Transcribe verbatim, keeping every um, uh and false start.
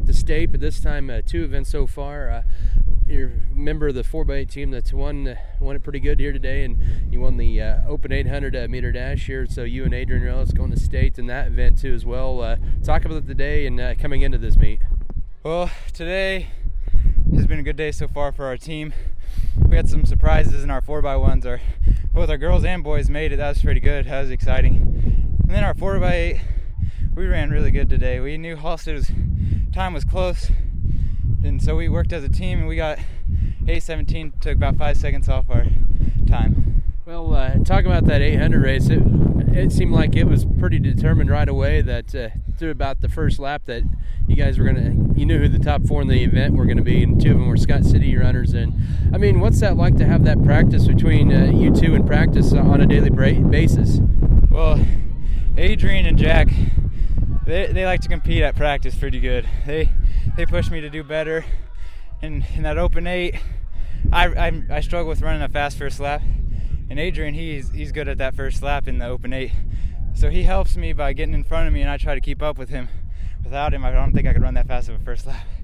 the state, but this time uh, two events so far. Uh, you're a member of the four by eight team that's won uh, won it pretty good here today, and you won the uh, Open eight hundred uh, meter dash here. So you and Adrian Relis going to state in that event too as well. Uh, talk about the day and uh, coming into this meet. Well, today has been a good day so far for our team. We had some surprises in our four by ones. Our both our girls and boys made it. That was pretty good. That was exciting. And then our four by eight, we ran really good today. We knew Halstead's time was close, and so we worked as a team, and we got eight seventeen, took about five seconds off our time. Well, uh, talk about that eight hundred race. It, it seemed like it was pretty determined right away that uh, through about the first lap that you guys were going to, you knew who the top four in the event were going to be, and two of them were Scott City runners. And I mean, what's that like to have that practice between uh, you two in practice on a daily basis? Well, Adrian and Jack, they they like to compete at practice pretty good. They they push me to do better. And in that open eight, I, I I struggle with running a fast first lap. And Adrian, he's he's good at that first lap in the open eight. So he helps me by getting in front of me, and I try to keep up with him. Without him, I don't think I could run that fast of a first lap.